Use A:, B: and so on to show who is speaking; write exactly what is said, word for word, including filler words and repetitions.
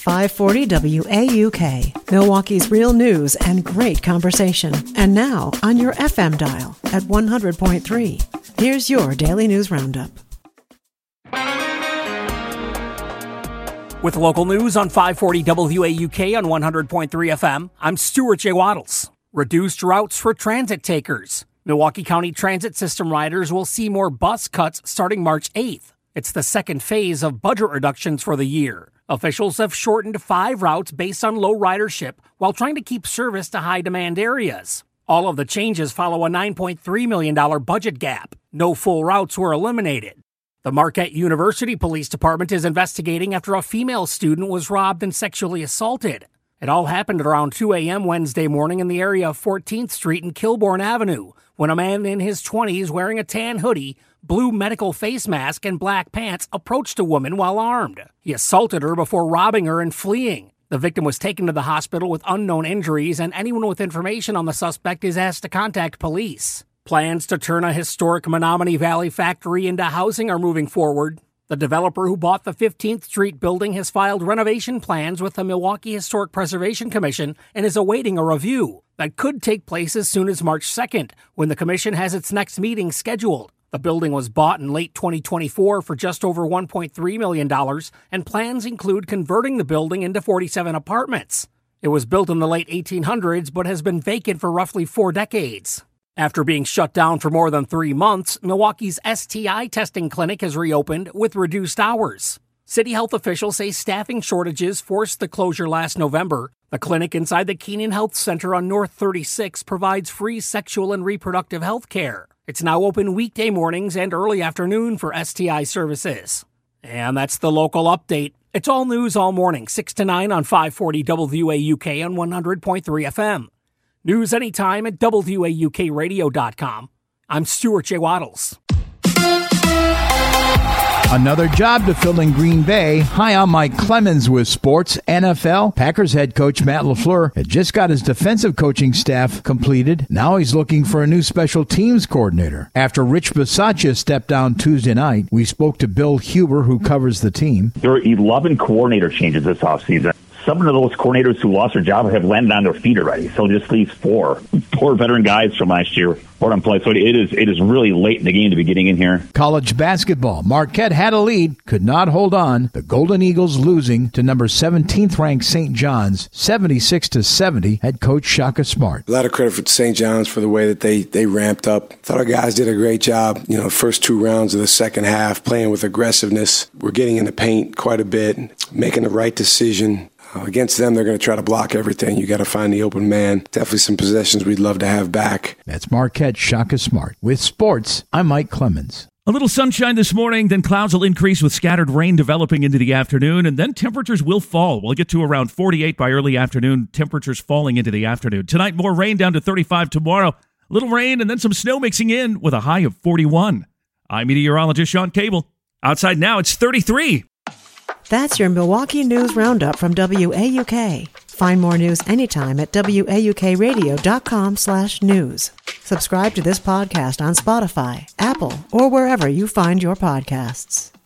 A: five forty W A U K, Milwaukee's real news and great conversation. And now on your F M dial at one hundred point three. Here's your Daily News Roundup.
B: With local news on five forty W A U K on one hundred point three F M, I'm Stuart J. Waddles. Reduced routes for transit takers. Milwaukee County Transit System riders will see more bus cuts starting March eighth. It's the second phase of budget reductions for the year. Officials have shortened five routes based on low ridership while trying to keep service to high-demand areas. All of the changes follow a nine point three million dollars budget gap. No full routes were eliminated. The Marquette University Police Department is investigating after a female student was robbed and sexually assaulted. It all happened at around two a.m. Wednesday morning in the area of fourteenth Street and Kilbourne Avenue, when a man in his twenties wearing a tan hoodie, blue medical face mask, and black pants approached a woman while armed. He assaulted her before robbing her and fleeing. The victim was taken to the hospital with unknown injuries, and anyone with information on the suspect is asked to contact police. Plans to turn a historic Menominee Valley factory into housing are moving forward. The developer who bought the fifteenth Street building has filed renovation plans with the Milwaukee Historic Preservation Commission and is awaiting a review that could take place as soon as March second, when the commission has its next meeting scheduled. The building was bought in late twenty twenty-four for just over one point three million dollars, and plans include converting the building into forty-seven apartments. It was built in the late eighteen hundreds but has been vacant for roughly four decades. After being shut down for more than three months, Milwaukee's S T I testing clinic has reopened with reduced hours. City health officials say staffing shortages forced the closure last November. The clinic inside the Keenan Health Center on North thirty-six provides free sexual and reproductive health care. It's now open weekday mornings and early afternoon for S T I services. And that's the local update. It's all news all morning, six to nine on five forty W A U K on one hundred point three F M. News anytime at W A U K radio dot com. I'm Stuart J. Waddles.
C: Another job to fill in Green Bay. Hi, I'm Mike Clemens with Sports N F L. Packers head coach Matt LaFleur had just got his defensive coaching staff completed. Now he's looking for a new special teams coordinator. After Rich Bisaccia stepped down Tuesday night, we spoke to Bill Huber, who covers the team.
D: There are eleven coordinator changes this offseason. Some of those coordinators who lost their job have landed on their feet already. So just these four, four veteran guys from last year, four on play. So it is, it is really late in the game to be getting in here.
C: College basketball. Marquette had a lead, could not hold on. The Golden Eagles losing to number seventeenth ranked Saint John's, seventy-six to seventy. Head coach Shaka Smart.
E: A lot of credit for Saint John's for the way that they, they ramped up. Thought our guys did a great job. You know, first two rounds of the second half, playing with aggressiveness. We're getting in the paint quite a bit, making the right decision. Uh, against them, they're going to try to block everything. You got to find the open man. Definitely some possessions we'd love to have back.
C: That's Marquette Shaka Smart. With sports, I'm Mike Clemens.
F: A little sunshine this morning, then clouds will increase with scattered rain developing into the afternoon, and then temperatures will fall. We'll get to around forty-eight by early afternoon, temperatures falling into the afternoon. Tonight, more rain down to thirty-five tomorrow. A little rain and then some snow mixing in with a high of forty-one. I'm meteorologist Sean Cable. Outside now, it's thirty-three.
A: That's your Milwaukee News Roundup from W A U K. Find more news anytime at W A U K radio dot com slash news. Subscribe to this podcast on Spotify, Apple, or wherever you find your podcasts.